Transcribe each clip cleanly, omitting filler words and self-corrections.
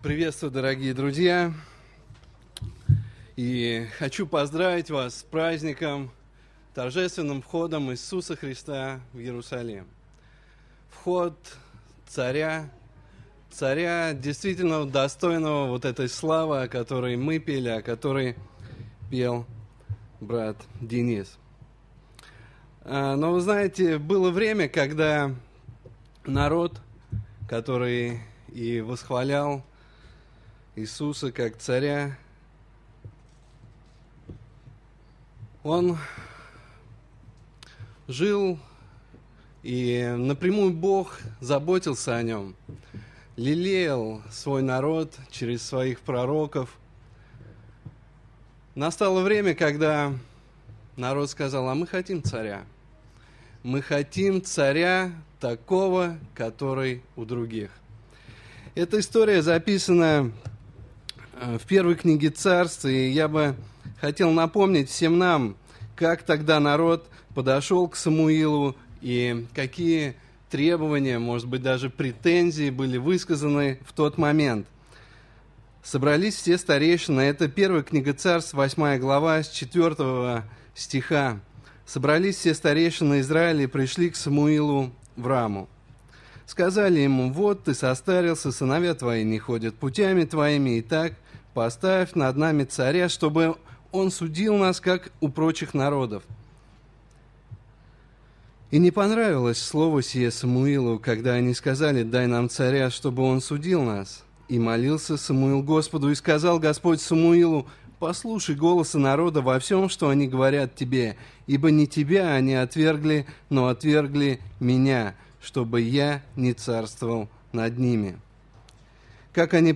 Приветствую, дорогие друзья, и хочу поздравить вас с праздником, торжественным входом Иисуса Христа в Иерусалим. Вход царя действительно достойного вот этой славы, о которой мы пели, о которой пел брат Денис. Но вы знаете, было время, когда народ, который и восхвалял Иисуса как царя, он жил, и напрямую Бог заботился о нем, лелеял свой народ через своих пророков. Настало время, когда народ сказал: а мы хотим царя. Мы хотим царя такого, который у других. Эта история записана в первой книге Царств, и я бы хотел напомнить всем нам, как тогда народ подошел к Самуилу и какие требования, может быть, даже претензии были высказаны в тот момент. Собрались все старейшины, это первая книга Царств, 8 глава, с 4 стиха. Собрались все старейшины Израиля и пришли к Самуилу в Раму. Сказали ему: вот ты состарился, сыновья твои не ходят путями твоими, и так поставь над нами царя, чтобы он судил нас, как у прочих народов. И не понравилось слово сие Самуилу, когда они сказали: дай нам царя, чтобы он судил нас. И молился Самуил Господу, и сказал Господь Самуилу: послушай голоса народа во всем, что они говорят тебе, ибо не тебя они отвергли, но отвергли меня, чтобы я не царствовал над ними. Как они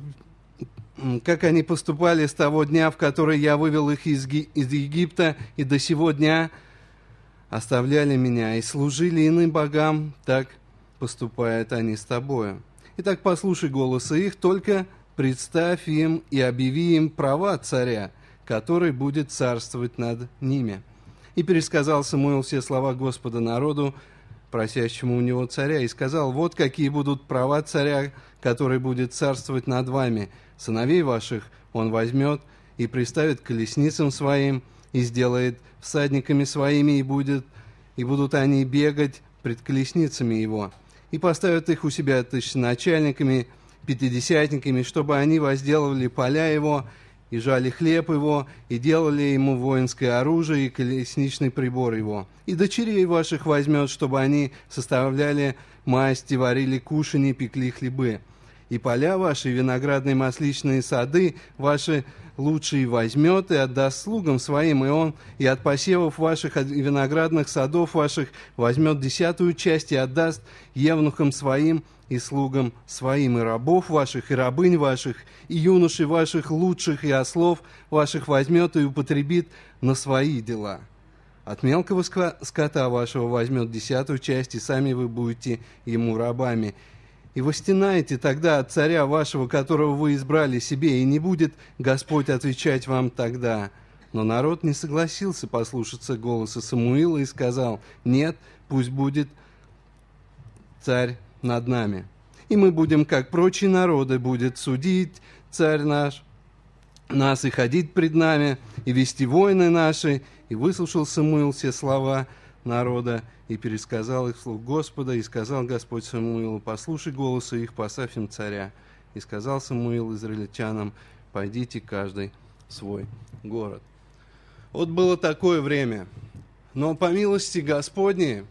поступали с того дня, в который я вывел их из Египта, и до сего дня оставляли меня и служили иным богам, так поступают они с тобою. Итак, послушай голоса их, только представь им и объяви им права царя, который будет царствовать над ними. И пересказал Самуил все слова Господа народу, просящему у него царя, и сказал: вот какие будут права царя, который будет царствовать над вами. Сыновей ваших он возьмет и приставит к колесницам своим, и сделает всадниками своими, и будут они бегать пред колесницами его. И поставят их у себя тысяченачальниками, пятидесятниками, чтобы они возделывали поля его, и жали хлеб его, и делали ему воинское оружие и колесничный прибор его. И дочерей ваших возьмет, чтобы они составляли масти, варили кушанье, пекли хлебы. И поля ваши, виноградные масличные сады ваши лучшие возьмет и отдаст слугам своим, и он и от посевов ваших, от виноградных садов ваших возьмет 10-ую часть и отдаст евнухам своим и слугам своим, и рабов ваших, и рабынь ваших, и юношей ваших лучших, и ослов ваших возьмет и употребит на свои дела. От мелкого скота вашего возьмет 10-ую часть, и сами вы будете ему рабами. И восстенаете тогда от царя вашего, которого вы избрали себе, и не будет Господь отвечать вам тогда. Но народ не согласился послушаться голоса Самуила и сказал: нет, пусть будет царь над нами. И мы будем, как прочие народы, будет судить царь нас и ходить пред нами, и вести войны наши. И выслушал Самуил все слова народа, и пересказал их вслух Господа, и сказал Господь Самуилу: послушай голоса их, поставь им царя. И сказал Самуил израильтянам: пойдите каждый в свой город. Вот было такое время. Но по милости Господней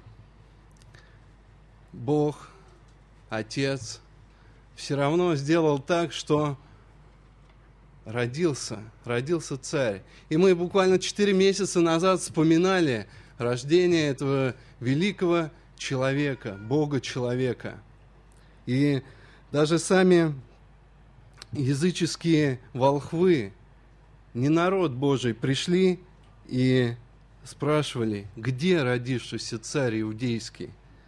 Бог, Отец, все равно сделал так, что родился царь. И мы буквально 4 месяца назад вспоминали рождение этого великого человека, Бога-человека. И даже сами языческие волхвы, не народ Божий, пришли и спрашивали: где родившийся царь иудейский?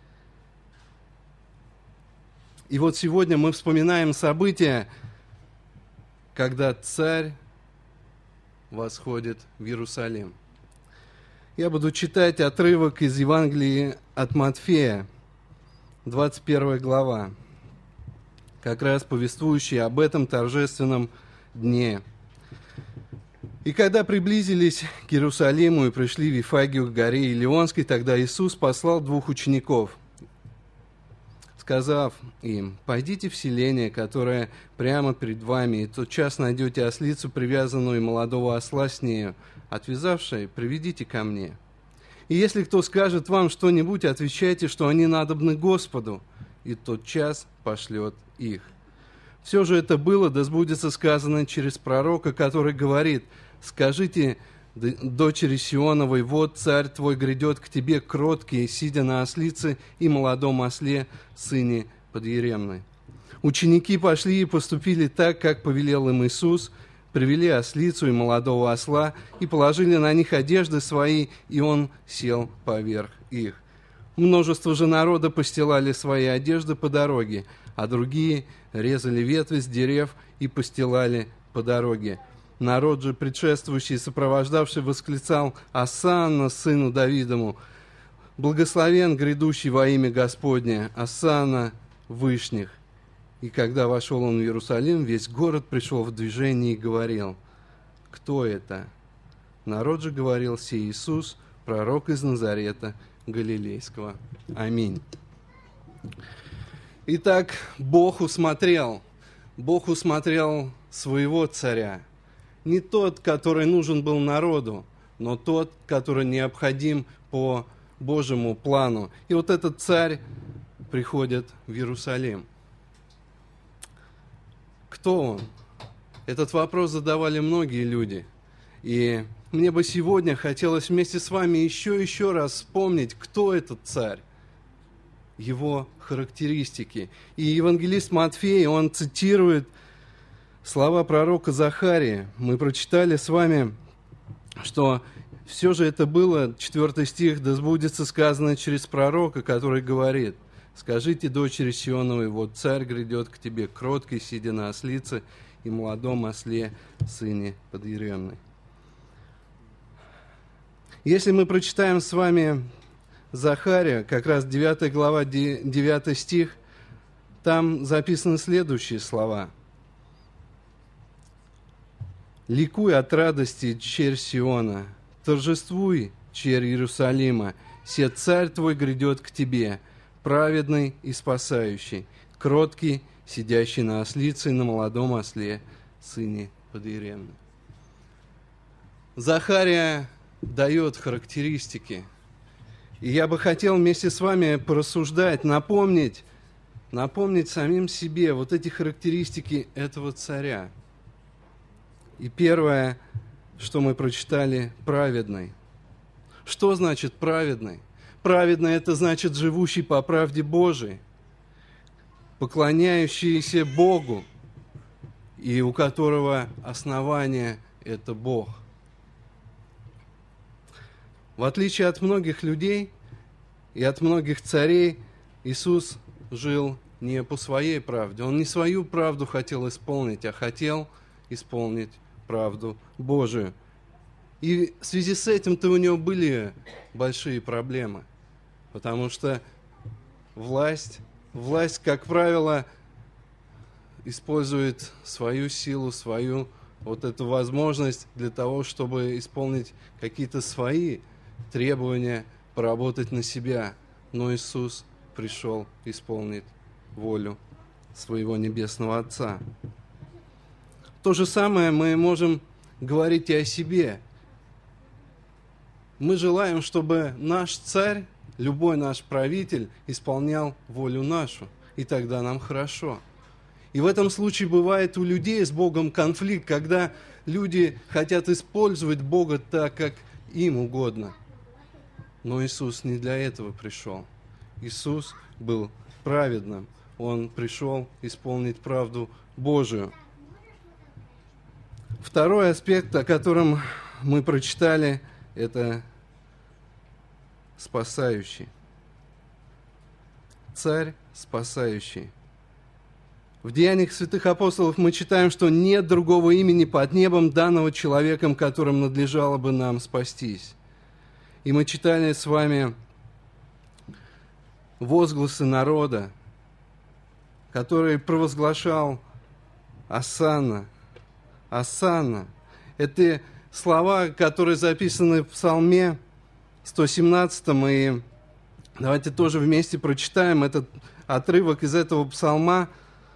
И вот сегодня мы вспоминаем события, когда царь восходит в Иерусалим. Я буду читать отрывок из Евангелия от Матфея, 21 глава. как раз повествующий об этом торжественном дне. И когда приблизились к Иерусалиму и пришли в Вифагию к горе Илионской, тогда Иисус послал 2 учеников, сказав им: «Пойдите в селение, которое прямо перед вами, и тотчас найдете ослицу, привязанную, и молодого осла с нею, отвязавшей, приведите ко мне. И если кто скажет вам что-нибудь, отвечайте, что они надобны Господу, и тотчас пошлет их». Все же это было, да сбудется сказано через пророка, который говорит: «Скажите дочери Сионовой: вот царь твой грядет к тебе кроткий, сидя на ослице и молодом осле, сыне подъеремной». Ученики пошли и поступили так, как повелел им Иисус, привели ослицу и молодого осла и положили на них одежды свои, и он сел поверх их. Множество же народа постилали свои одежды по дороге, а другие резали ветви с дерев и постилали по дороге. Народ же, предшествующий и сопровождавший, восклицал: «Осанна сыну Давидову! Благословен грядущий во имя Господне! Осанна вышних!» И когда вошел он в Иерусалим, весь город пришел в движение и говорил: «Кто это?» Народ же говорил: «Сей Иисус, пророк из Назарета Галилейского». Аминь. Итак, Бог усмотрел своего царя. Не тот, который нужен был народу, но тот, который необходим по Божьему плану. И вот этот царь приходит в Иерусалим. Кто он? Этот вопрос задавали многие люди. И мне бы сегодня хотелось вместе с вами еще раз вспомнить, кто этот царь, его характеристики. И евангелист Матфей, он цитирует слова пророка Захарии. Мы прочитали с вами, что все же это было, 4 стих, да сбудется сказано через пророка, который говорит: «Скажите дочери Сионовой: вот царь грядет к тебе кроткий, сидя на ослице и молодом осле, сыне подъеремной». Если мы прочитаем с вами Захария, как раз 9 глава, 9 стих, там записаны следующие слова: «Ликуй от радости, черь Сиона, торжествуй, черь Иерусалима, се царь твой грядет к тебе, праведный и спасающий, кроткий, сидящий на ослице и на молодом осле, сыне подъеремной». Захария дает характеристики. И я бы хотел вместе с вами порассуждать, напомнить самим себе вот эти характеристики этого царя. И первое, что мы прочитали: праведный. Что значит праведный? Праведный – это значит живущий по правде Божией, поклоняющийся Богу, и у которого основание – это Бог. В отличие от многих людей и от многих царей, Иисус жил не по своей правде. Он не свою правду хотел исполнить, а хотел исполнить правду Божию. И в связи с этим-то у него были большие проблемы. Потому что власть, как правило, использует свою силу, свою вот эту возможность для того, чтобы исполнить какие-то свои требования, поработать на себя. Но Иисус пришел исполнить волю своего Небесного Отца. То же самое мы можем говорить и о себе. Мы желаем, чтобы наш царь, любой наш правитель исполнял волю нашу, и тогда нам хорошо. И в этом случае бывает у людей с Богом конфликт, когда люди хотят использовать Бога так, как им угодно. Но Иисус не для этого пришел. Иисус был праведным. Он пришел исполнить правду Божию. Второй аспект, о котором мы прочитали, это спасающий. Царь спасающий. В Деяниях святых апостолов мы читаем, что нет другого имени под небом, данного человеком, которым надлежало бы нам спастись. И мы читали с вами возгласы народа, который провозглашал «Осанна, Осанна». Это слова, которые записаны в Псалме 117, и давайте тоже вместе прочитаем этот отрывок из этого псалма,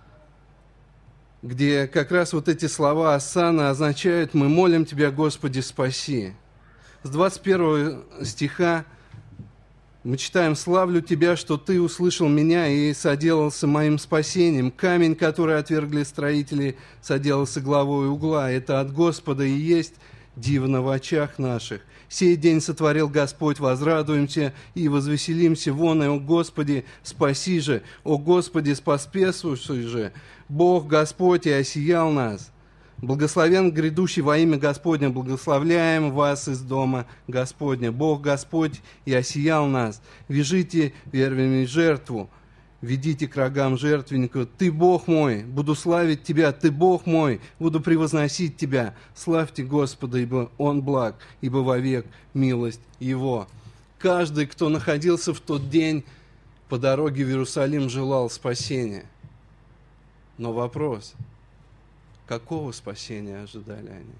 где как раз вот эти слова «Осанна» означают «Мы молим Тебя, Господи, спаси». С 21 стиха мы читаем: «Славлю Тебя, что Ты услышал меня и соделался моим спасением. Камень, который отвергли строители, соделался главой угла. Это от Господа и есть дивно в очах наших. Сей день сотворил Господь, возрадуемся и возвеселимся вон, и, о Господи, спаси же, о Господи, споспешуй же, Бог Господь и осиял нас. Благословен грядущий во имя Господня, благословляем вас из дома Господня. Бог Господь и осиял нас. Вяжите вервями жертву, ведите к рогам жертвенника. Ты Бог мой, буду славить Тебя, Ты Бог мой, буду превозносить Тебя. Славьте Господа, ибо Он благ, ибо вовек милость Его». Каждый, кто находился в тот день по дороге в Иерусалим, желал спасения. Но вопрос: какого спасения ожидали они?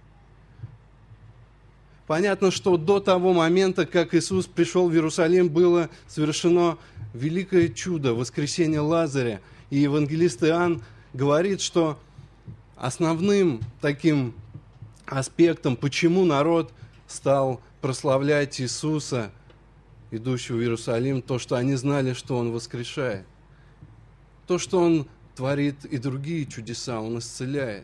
Понятно, что до того момента, как Иисус пришел в Иерусалим, было совершено великое чудо — воскресение Лазаря. И евангелист Иоанн говорит, что основным таким аспектом, почему народ стал прославлять Иисуса, идущего в Иерусалим, то, что они знали, что Он воскрешает. То, что Он творит и другие чудеса, Он исцеляет.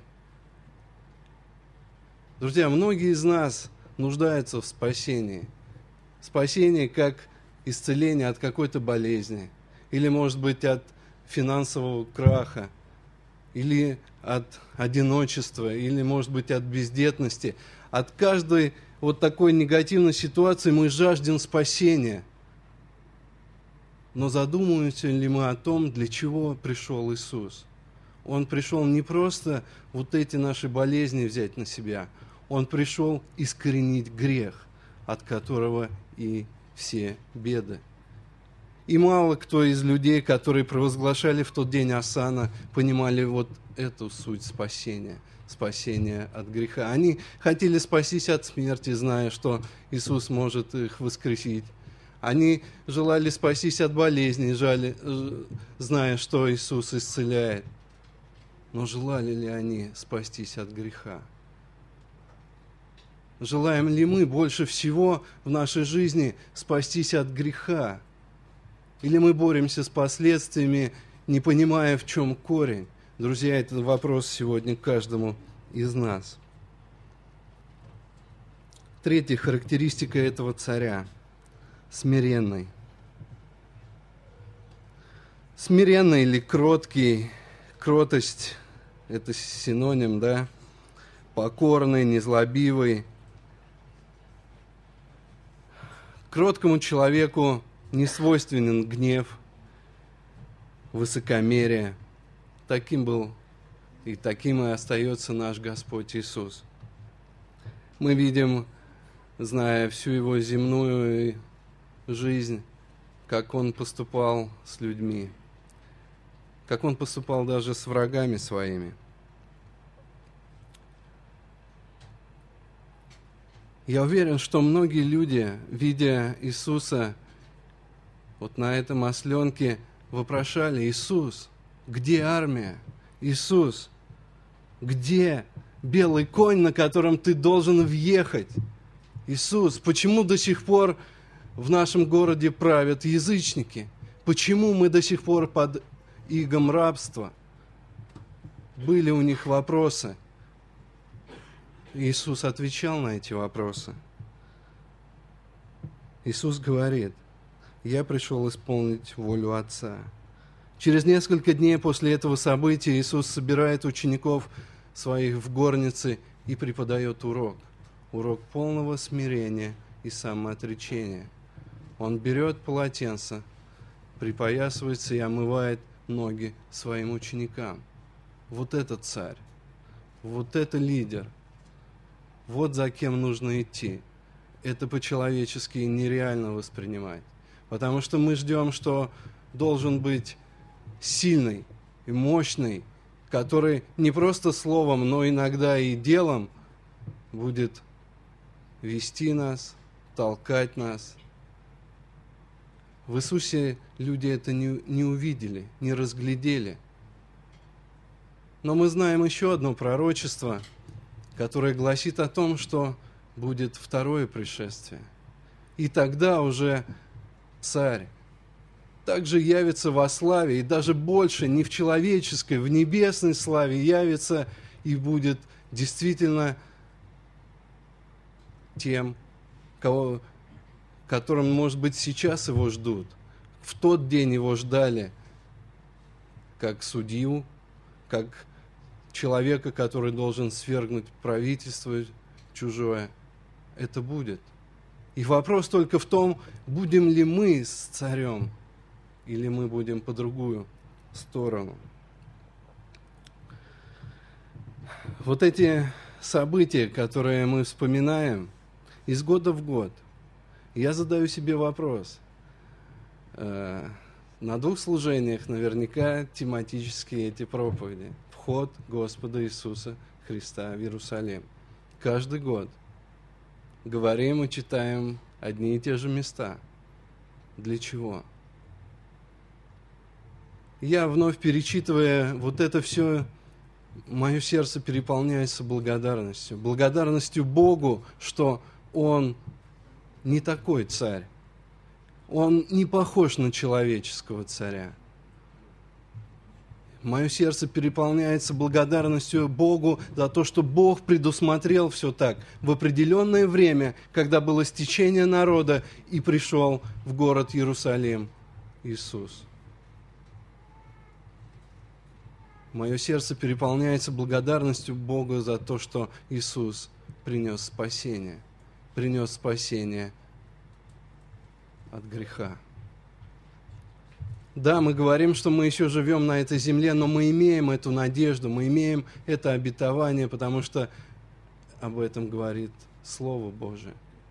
Друзья, многие из нас нуждаются в спасении. Спасение как исцеление от какой-то болезни, или, может быть, от финансового краха, или от одиночества, или, может быть, от бездетности. От каждой вот такой негативной ситуации мы жаждем спасения. Но задумываемся ли мы о том, для чего пришел Иисус? Он пришел не просто вот эти наши болезни взять на себя, Он пришел искоренить грех, от которого и все беды. И мало кто из людей, которые провозглашали в тот день Осанна, понимали вот эту суть спасения, спасения от греха. Они хотели спастись от смерти, зная, что Иисус может их воскресить. Они желали спастись от болезней, зная, что Иисус исцеляет. Но желали ли они спастись от греха? Желаем ли мы больше всего в нашей жизни спастись от греха? Или мы боремся с последствиями, не понимая, в чем корень? Друзья, это вопрос сегодня к каждому из нас. Третья характеристика этого царя – смиренный. Смиренный или кроткий, кротость – это синоним, да? Покорный, незлобивый. Кроткому человеку не свойственен гнев, высокомерие. Таким был и таким и остается наш Господь Иисус. Мы видим, зная всю Его земную жизнь, как Он поступал с людьми, как Он поступал даже с врагами Своими. Я уверен, что многие люди, видя Иисуса вот на этом осленке, вопрошали: Иисус, где армия? Иисус, где белый конь, на котором ты должен въехать? Иисус, почему до сих пор в нашем городе правят язычники? Почему мы до сих пор под игом рабства? Были у них вопросы. Иисус отвечал на эти вопросы. Иисус говорит: «Я пришел исполнить волю Отца». Через несколько дней после этого события Иисус собирает учеников своих в горнице и преподает урок. Урок полного смирения и самоотречения. Он берет полотенце, припоясывается и омывает ноги своим ученикам. Вот это царь, вот это лидер. Вот за кем нужно идти. Это по-человечески нереально воспринимать. Потому что мы ждем, что должен быть сильный, и мощный, который не просто словом, но иногда и делом будет вести нас, толкать нас. В Иисусе люди это не увидели, не разглядели. Но мы знаем еще одно пророчество, которое гласит о том, что будет второе пришествие. И тогда уже Царь также явится во славе, и даже больше, не в человеческой, в небесной славе явится и будет действительно тем, которым, может быть, сейчас его ждут. В тот день его ждали как судью, как человека, который должен свергнуть правительство чужое. Это будет. И вопрос только в том, будем ли мы с царем, или мы будем по другую сторону. Вот эти события, которые мы вспоминаем из года в год, я задаю себе вопрос. На 2 служениях наверняка тематические эти проповеди. Вход Господа Иисуса Христа в Иерусалим. Каждый год говорим и читаем одни и те же места. Для чего? Я, вновь перечитывая вот это все, мое сердце переполняется благодарностью. Благодарностью Богу, что Он не такой царь. Он не похож на человеческого царя. Мое сердце переполняется благодарностью Богу за то, что Бог предусмотрел все так в определенное время, когда было стечение народа, и пришел в город Иерусалим Иисус. Мое сердце переполняется благодарностью Бога за то, что Иисус принес спасение от греха. Да, мы говорим, что мы еще живем на этой земле, но мы имеем эту надежду, мы имеем это обетование, потому что об этом говорит Слово Божие.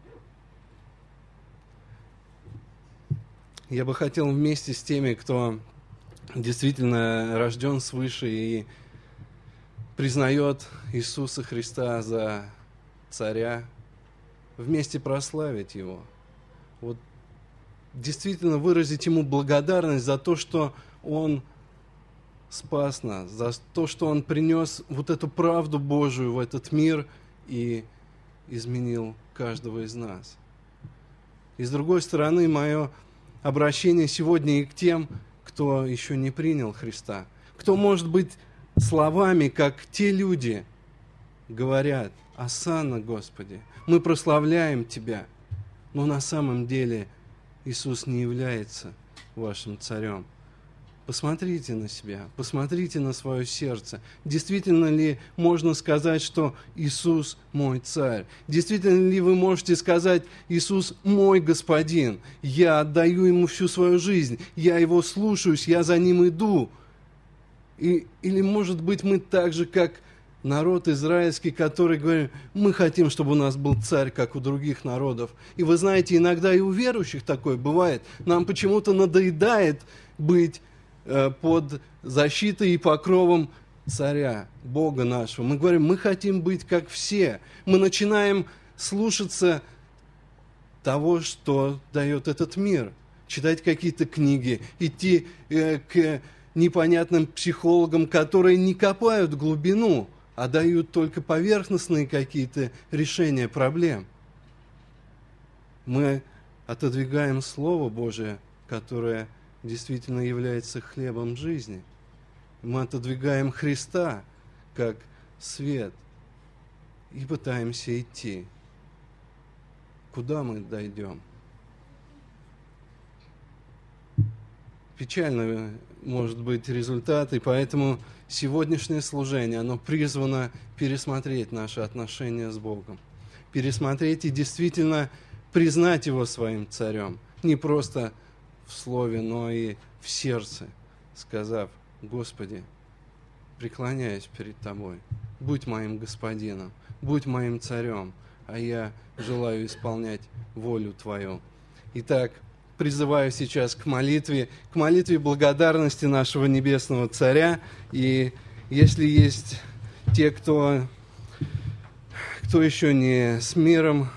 Я бы хотел вместе с теми, кто действительно рожден свыше и признает Иисуса Христа за царя, вместе прославить Его. Вот действительно выразить Ему благодарность за то, что Он спас нас, за то, что Он принес вот эту правду Божию в этот мир и изменил каждого из нас. И с другой стороны, мое обращение сегодня и к тем, кто еще не принял Христа, кто, может быть, словами, как те люди, говорят: «Осанна, Господи, мы прославляем Тебя», но на самом деле Иисус не является вашим царем. Посмотрите на себя, посмотрите на свое сердце. Действительно ли можно сказать, что Иисус мой царь? Действительно ли вы можете сказать: Иисус мой господин, я отдаю Ему всю свою жизнь, я Его слушаюсь, я за Ним иду? Или, может быть, мы так же, как народ израильский, который говорит: мы хотим, чтобы у нас был царь, как у других народов. И вы знаете, иногда и у верующих такое бывает. Нам почему-то надоедает быть под защитой и покровом царя, Бога нашего. Мы говорим: мы хотим быть как все. Мы начинаем слушаться того, что дает этот мир. Читать какие-то книги, идти к непонятным психологам, которые не копают глубину, а дают только поверхностные какие-то решения проблем. Мы отодвигаем Слово Божие, которое действительно является хлебом жизни. Мы отодвигаем Христа как свет и пытаемся идти. Куда мы дойдем? Печально может быть результат, и поэтому сегодняшнее служение, оно призвано пересмотреть наши отношения с Богом. Пересмотреть и действительно признать Его своим царем. Не просто в слове, но и в сердце, сказав: Господи, преклоняюсь перед Тобой, будь моим господином, будь моим царем, а я желаю исполнять волю Твою. Итак, призываю сейчас к молитве благодарности нашего Небесного Царя. И если есть те, кто еще не с миром,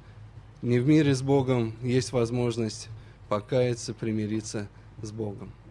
не в мире с Богом, есть возможность покаяться, примириться с Богом.